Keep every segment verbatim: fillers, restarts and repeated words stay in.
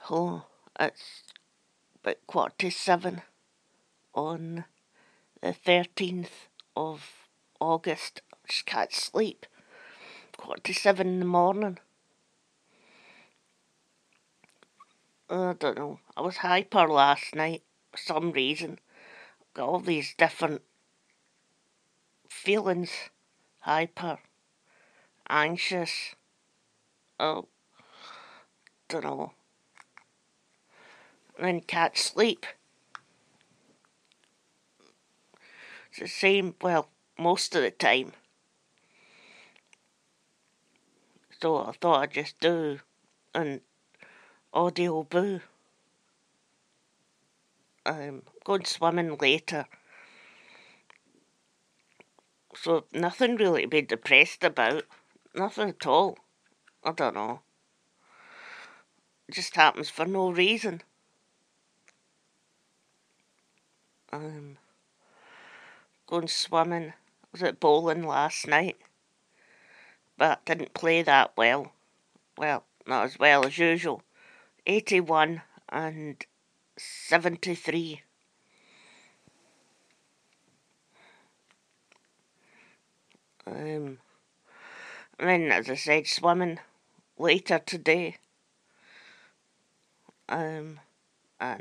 Oh, it's about quarter to seven on the thirteenth of August. I just can't sleep. Quarter to seven in the morning. I don't know. I was hyper last night for some reason. Got all these different feelings. Hyper, anxious. Oh, don't know. And then can't sleep. It's the same, well, most of the time. So I thought I'd just do an audio boo. I'm going swimming later. So nothing really to be depressed about. Nothing at all. I don't know. It just happens for no reason. I'm going swimming. I was at bowling last night. But didn't play that well. Well, not as well as usual. eighty-one and seventy-three. Um, and then, as I said, swimming later today. Um, and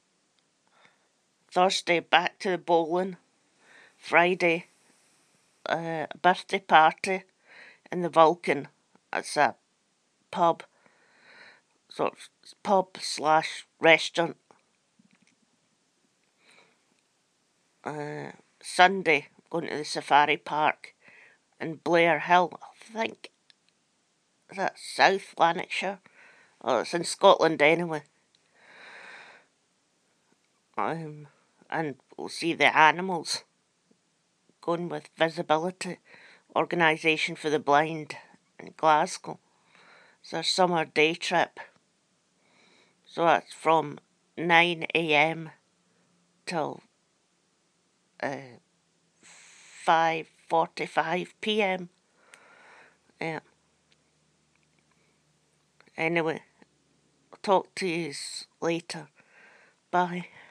Thursday back to the bowling. Friday, uh, a birthday party in the Vulcan. It's a pub, sort of pub slash restaurant. Uh, Sunday, going to the safari park in Blair Hill. I think, is that South Lanarkshire? Oh, it's in Scotland anyway. Um, and we'll see the animals. Going with Visibility, Organisation for the Blind in Glasgow. It's our summer day trip. So that's from nine a.m. till uh, five forty-five p.m. Yeah. Anyway, I'll talk to you later. Bye.